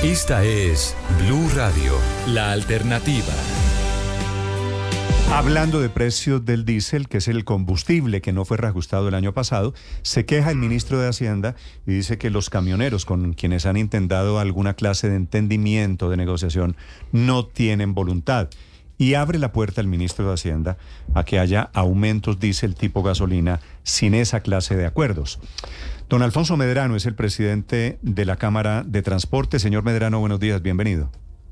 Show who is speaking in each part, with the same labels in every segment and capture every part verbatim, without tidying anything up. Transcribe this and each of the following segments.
Speaker 1: Esta es Blue Radio, la alternativa.
Speaker 2: Hablando de precios del diésel, que es el combustible que no fue reajustado el año pasado, se queja el ministro de Hacienda y dice que los camioneros con quienes han intentado alguna clase de entendimiento, de negociación, no tienen voluntad. Y abre la puerta el ministro de Hacienda a que haya aumentos diésel tipo gasolina sin esa clase de acuerdos. Don Alfonso Medrano es el presidente de la Cámara de Transporte. Señor Medrano, buenos días, bienvenido.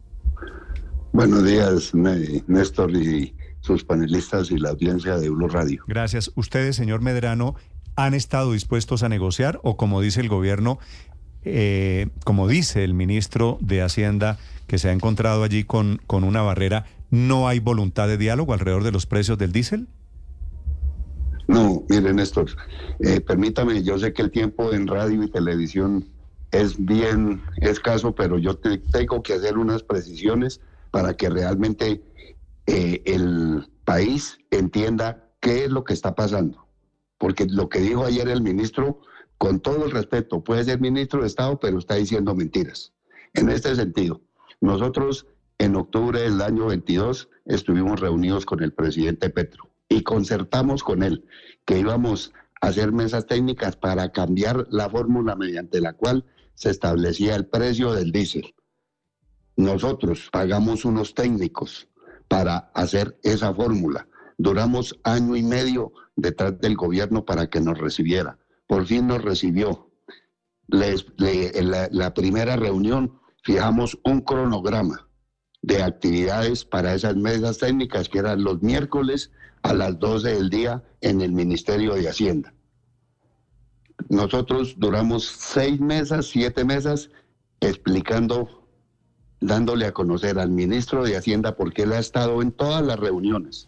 Speaker 3: Buenos días, Néstor, y sus panelistas y la audiencia de Blue Radio.
Speaker 2: Gracias. ¿Ustedes, señor Medrano, han estado dispuestos a negociar o, como dice el gobierno, eh, como dice el ministro de Hacienda, que se ha encontrado allí con, con una barrera, no hay voluntad de diálogo alrededor de los precios del diésel?
Speaker 3: No, mire, Néstor, eh, permítame, yo sé que el tiempo en radio y televisión es bien escaso, pero yo te, tengo que hacer unas precisiones para que realmente eh, el país entienda qué es lo que está pasando. Porque lo que dijo ayer el ministro, con todo el respeto, puede ser ministro de Estado, pero está diciendo mentiras. En este sentido, nosotros en octubre del año veintidós estuvimos reunidos con el presidente Petro y concertamos con él que íbamos a hacer mesas técnicas para cambiar la fórmula mediante la cual se establecía el precio del diésel. Nosotros pagamos unos técnicos para hacer esa fórmula. Duramos año y medio detrás del gobierno para que nos recibiera. Por fin nos recibió. Les, le, en la, la primera reunión fijamos un cronograma de actividades para esas mesas técnicas que eran los miércoles a las doce del día en el Ministerio de Hacienda. Nosotros duramos seis mesas, siete mesas, explicando, dándole a conocer al ministro de Hacienda, porque él ha estado en todas las reuniones,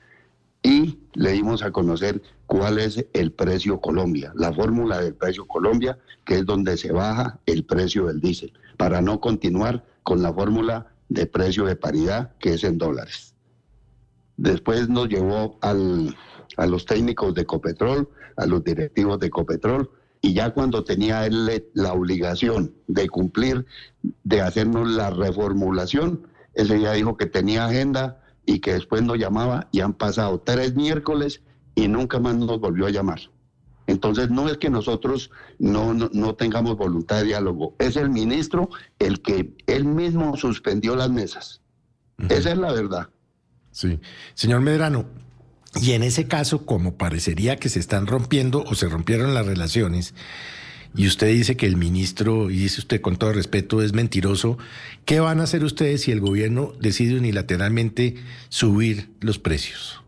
Speaker 3: y le dimos a conocer cuál es el precio Colombia, la fórmula del precio Colombia, que es donde se baja el precio del diésel, para no continuar con la fórmula de precio de paridad, que es en dólares. Después nos llevó al, a los técnicos de Ecopetrol, a los directivos de Ecopetrol, y ya cuando tenía él la obligación de cumplir, de hacernos la reformulación, ese ya dijo que tenía agenda y que después nos llamaba, y han pasado tres miércoles y nunca más nos volvió a llamar. Entonces no es que nosotros no, no, no tengamos voluntad de diálogo, es el ministro el que él mismo suspendió las mesas. Uh-huh. Esa es la verdad.
Speaker 4: Sí. Señor Medrano, y en ese caso, como parecería que se están rompiendo o se rompieron las relaciones, y usted dice que el ministro, y dice usted con todo respeto, es mentiroso, ¿qué van a hacer ustedes si el gobierno decide unilateralmente subir los precios?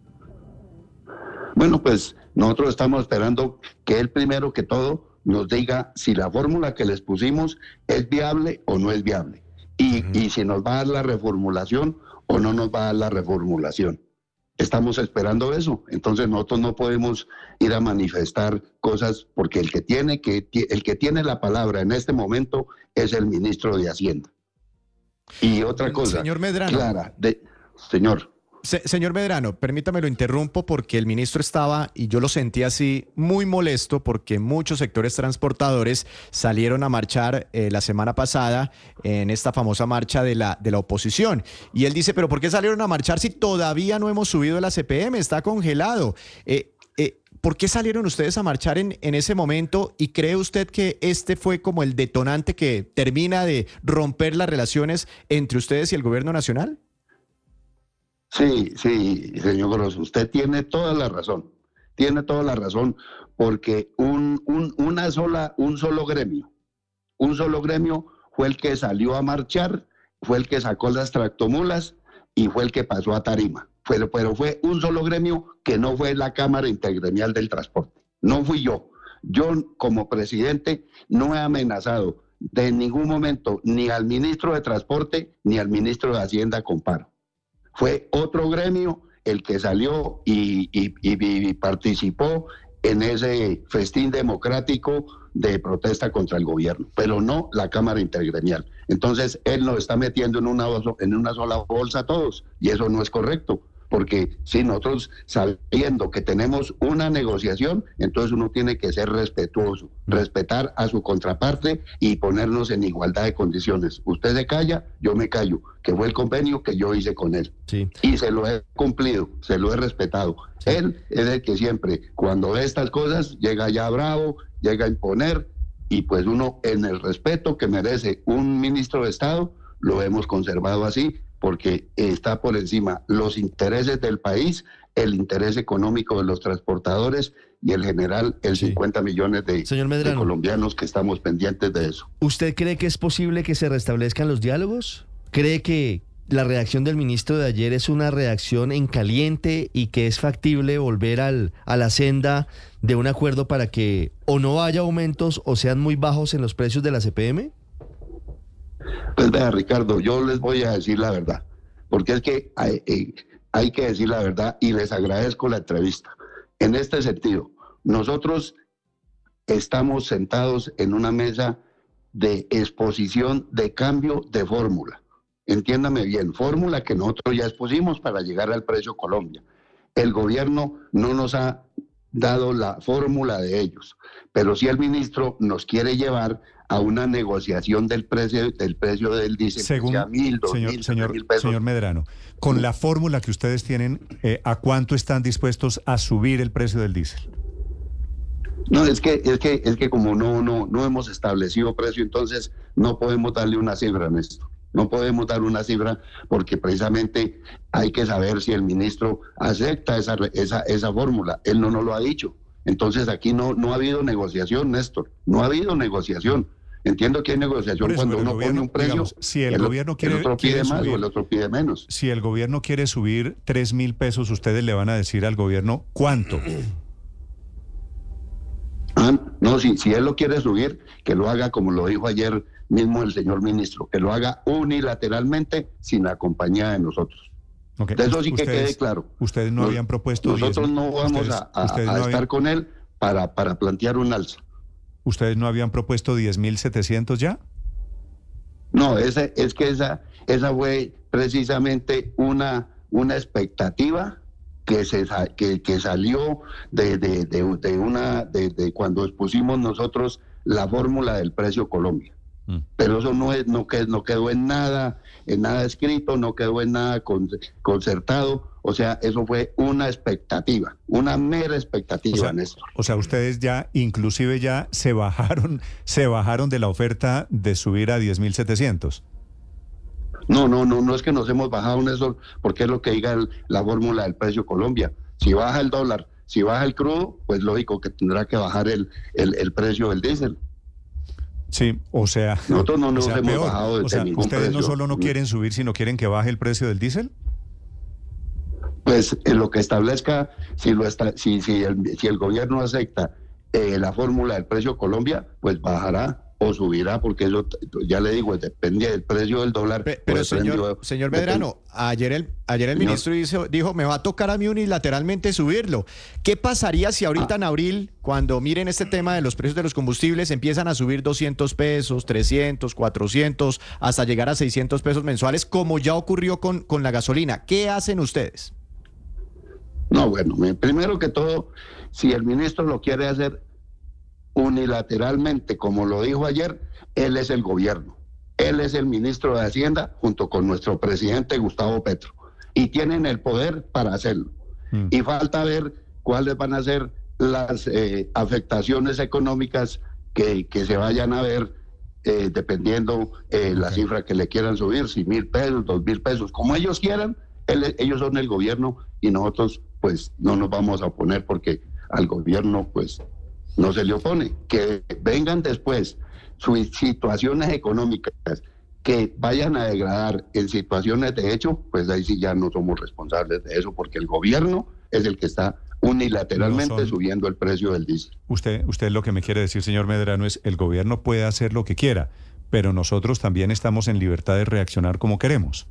Speaker 3: Bueno, pues nosotros estamos esperando que él primero que todo nos diga si la fórmula que les pusimos es viable o no es viable. Y, uh-huh. y si nos va a dar la reformulación o no nos va a dar la reformulación. Estamos esperando eso. Entonces nosotros no podemos ir a manifestar cosas porque el que tiene, que, el que tiene la palabra en este momento es el ministro de Hacienda. Y otra cosa.
Speaker 2: Señor Medrano.
Speaker 3: Clara, de, señor.
Speaker 2: Se, señor Medrano, permítame, lo interrumpo porque el ministro estaba, y yo lo sentí así, muy molesto porque muchos sectores transportadores salieron a marchar eh, la semana pasada en esta famosa marcha de la, de la oposición. Y él dice, pero ¿por qué salieron a marchar si todavía no hemos subido el A C P M? Está congelado. Eh, eh, ¿Por qué salieron ustedes a marchar en, en ese momento? ¿Y cree usted que este fue como el detonante que termina de romper las relaciones entre ustedes y el gobierno nacional?
Speaker 3: Sí, sí, señor Grosso, usted tiene toda la razón, tiene toda la razón, porque un, un, una sola, un solo gremio, un solo gremio fue el que salió a marchar, fue el que sacó las tractomulas y fue el que pasó a tarima, pero, pero fue un solo gremio que no fue la Cámara Intergremial del Transporte, no fui yo. Yo como presidente no he amenazado de en ningún momento ni al ministro de Transporte ni al ministro de Hacienda con paro. Fue otro gremio el que salió y, y, y, y participó en ese festín democrático de protesta contra el gobierno, pero no la Cámara Intergremial. Entonces, él nos está metiendo en una, en una sola bolsa a todos, y eso no es correcto. porque si nosotros sabiendo que tenemos una negociación, entonces uno tiene que ser respetuoso, respetar a su contraparte y ponernos en igualdad de condiciones. Usted se calla, yo me callo, que fue el convenio que yo hice con él.
Speaker 2: Sí.
Speaker 3: Y se lo he cumplido, se lo he respetado. Sí. Él es el que siempre, cuando ve estas cosas, llega ya bravo, llega a imponer, y pues uno, en el respeto que merece un ministro de Estado, lo hemos conservado así, porque está por encima los intereses del país, el interés económico de los transportadores y el general, el sí. cincuenta millones de, de colombianos que estamos pendientes de eso.
Speaker 5: ¿Usted cree que es posible que se restablezcan los diálogos? ¿Cree que la reacción del ministro de ayer es una reacción en caliente y que es factible volver al, a la senda de un acuerdo para que o no haya aumentos o sean muy bajos en los precios de la C P M?
Speaker 3: Pues vea, Ricardo, yo les voy a decir la verdad, porque es que hay, hay, hay que decir la verdad y les agradezco la entrevista. En este sentido, nosotros estamos sentados en una mesa de exposición de cambio de fórmula. Entiéndame bien, fórmula que nosotros ya expusimos para llegar al precio Colombia. El gobierno no nos ha dado la fórmula de ellos, pero si el ministro nos quiere llevar a una negociación del precio del precio del diésel,
Speaker 6: según
Speaker 3: sea mil, dos
Speaker 6: señor,
Speaker 3: mil,
Speaker 6: señor,
Speaker 3: mil pesos.
Speaker 6: Señor Medrano, con la fórmula que ustedes tienen, eh, ¿a cuánto están dispuestos a subir el precio del diésel?
Speaker 3: No, es que es que es que como no no no hemos establecido precio, entonces no podemos darle una cifra, Néstor. No podemos dar una cifra porque precisamente hay que saber si el ministro acepta esa esa esa fórmula. Él no nos lo ha dicho. Entonces aquí no no ha habido negociación, Néstor. No ha habido negociación. Entiendo que hay negociación eso, cuando uno
Speaker 6: gobierno,
Speaker 3: pone un precio,
Speaker 6: digamos, si el, el gobierno quiere,
Speaker 3: el otro pide
Speaker 6: quiere
Speaker 3: más
Speaker 6: subir,
Speaker 3: o el otro pide menos.
Speaker 6: Si el gobierno quiere subir tres mil pesos, ustedes le van a decir al gobierno ¿cuánto?
Speaker 3: Ah, no, si, si él lo quiere subir, que lo haga como lo dijo ayer mismo el señor ministro, que lo haga unilateralmente sin la compañía de nosotros.
Speaker 6: Okay.
Speaker 3: De eso sí
Speaker 6: ustedes,
Speaker 3: que quede claro.
Speaker 6: Ustedes no
Speaker 3: Nos,
Speaker 6: habían propuesto...
Speaker 3: Nosotros
Speaker 6: diez,
Speaker 3: no vamos
Speaker 6: ustedes,
Speaker 3: a, a,
Speaker 6: ustedes
Speaker 3: a
Speaker 6: no
Speaker 3: estar
Speaker 6: habían,
Speaker 3: con él para, para plantear un alza.
Speaker 6: ¿Ustedes no habían propuesto diez mil setecientos ya?
Speaker 3: No, ese, es que esa, esa fue precisamente una, una expectativa que se que, que salió de, de, de, de una de, de cuando expusimos nosotros la fórmula del precio Colombia. Mm. Pero eso no es no quedó, no quedó en nada, en nada escrito, no quedó en nada con, concertado. O sea, eso fue una expectativa, una mera expectativa,
Speaker 6: o sea,
Speaker 3: Néstor.
Speaker 6: O sea, ustedes ya, inclusive ya se bajaron, se bajaron de la oferta de subir a diez mil setecientos.
Speaker 3: No, no, no, no es que nos hemos bajado, Néstor, porque es lo que diga el, la fórmula del precio Colombia. Si baja el dólar, si baja el crudo, pues lógico que tendrá que bajar el, el, el precio del diésel.
Speaker 6: Sí, o sea...
Speaker 3: Nosotros no nos
Speaker 6: o sea,
Speaker 3: hemos
Speaker 6: peor.
Speaker 3: bajado de
Speaker 6: o sea,
Speaker 3: ningún
Speaker 6: ¿ustedes
Speaker 3: precio.
Speaker 6: no solo no quieren subir, sino quieren que baje el precio del diésel?
Speaker 3: Pues en lo que establezca, si lo está, si, si, el, si el gobierno acepta eh, la fórmula del precio Colombia, pues bajará o subirá, porque eso, ya le digo, depende del precio del dólar.
Speaker 2: Pero, pero señor,
Speaker 3: precio,
Speaker 2: señor Medrano, ayer el, ayer el
Speaker 3: señor.
Speaker 2: ministro dijo, dijo, me va a tocar a mí unilateralmente subirlo. ¿Qué pasaría si ahorita ah. en abril, cuando miren este tema de los precios de los combustibles, empiezan a subir doscientos pesos, trescientos, cuatrocientos, hasta llegar a seiscientos pesos mensuales, como ya ocurrió con, con la gasolina? ¿Qué hacen ustedes?
Speaker 3: No, bueno, primero que todo, si el ministro lo quiere hacer unilateralmente, como lo dijo ayer, él es el gobierno, él es el ministro de Hacienda junto con nuestro presidente Gustavo Petro y tienen el poder para hacerlo. Mm. Y falta ver cuáles van a ser las eh, afectaciones económicas que, que se vayan a ver eh, dependiendo eh, okay. la cifra que le quieran subir, si mil pesos, dos mil pesos, como ellos quieran. Él, ellos son el gobierno y nosotros pues no nos vamos a oponer porque al gobierno pues no se le opone. Que vengan después sus situaciones económicas que vayan a degradar en situaciones de hecho, pues ahí sí ya no somos responsables de eso porque el gobierno es el que está unilateralmente no son... subiendo el precio del diésel.
Speaker 6: Usted, usted lo que me quiere decir, señor Medrano, es el gobierno puede hacer lo que quiera, pero nosotros también estamos en libertad de reaccionar como queremos.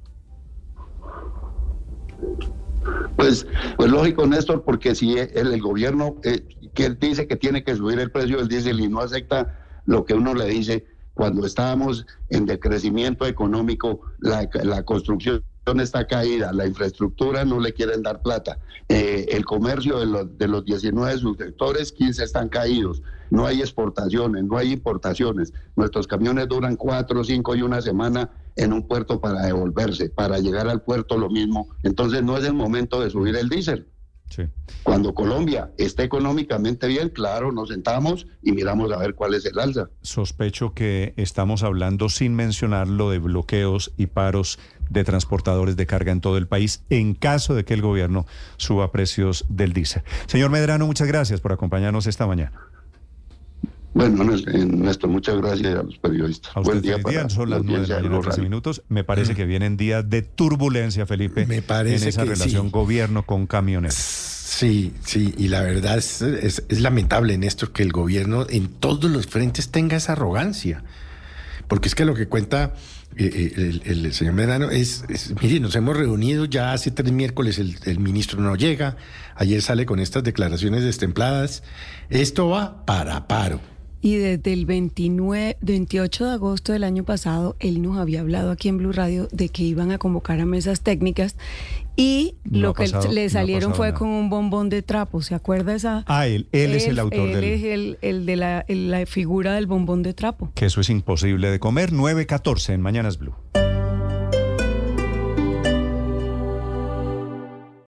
Speaker 3: Pues, pues lógico, Néstor, porque si el, el gobierno eh, que él dice que tiene que subir el precio del diésel y no acepta lo que uno le dice, cuando estábamos en decrecimiento económico, la, la construcción está caída, la infraestructura no le quieren dar plata, eh, el comercio de los, de los diecinueve subsectores, quince están caídos, no hay exportaciones, no hay importaciones, nuestros camiones duran cuatro, cinco y una semana en un puerto para devolverse, para llegar al puerto lo mismo, entonces no es el momento de subir el diésel.
Speaker 6: Sí.
Speaker 3: Cuando Colombia esté económicamente bien, claro, nos sentamos y miramos a ver cuál es el alza.
Speaker 6: Sospecho que estamos hablando sin mencionar lo de bloqueos y paros de transportadores de carga en todo el país en caso de que el gobierno suba precios del diésel. Señor Medrano, muchas gracias por acompañarnos esta mañana.
Speaker 3: Bueno, Néstor, muchas gracias a los periodistas.
Speaker 6: A usted,
Speaker 3: Buen día
Speaker 6: feliz
Speaker 3: para
Speaker 6: día. Son las nueve de la mañana, trece minutos. Me parece que vienen días de turbulencia, Felipe,
Speaker 4: Me parece
Speaker 6: en esa
Speaker 4: que
Speaker 6: relación
Speaker 4: sí.
Speaker 6: gobierno con camioneros.
Speaker 4: Sí, sí, y la verdad es, es, es lamentable, Néstor, que el gobierno en todos los frentes tenga esa arrogancia. Porque es que lo que cuenta eh, el, el, el señor Medrano es, es, mire, nos hemos reunido ya hace tres miércoles, el, el ministro no llega, ayer sale con estas declaraciones destempladas, esto va para paro.
Speaker 7: Y desde el veintinueve, veintiocho de agosto del año pasado, él nos había hablado aquí en Blue Radio de que iban a convocar a mesas técnicas y
Speaker 6: No
Speaker 7: lo
Speaker 6: ha
Speaker 7: que
Speaker 6: pasado-
Speaker 7: le
Speaker 6: no ha
Speaker 7: salieron
Speaker 6: pasado
Speaker 7: fue
Speaker 6: nada.
Speaker 7: con un bombón de trapo. ¿Se acuerda esa?
Speaker 6: Ah, él, él es el autor
Speaker 7: él
Speaker 6: del...
Speaker 7: es el, el de la, el- la figura del bombón de trapo.
Speaker 6: Que eso es imposible de comer. nueve catorce en Mañanas Blue.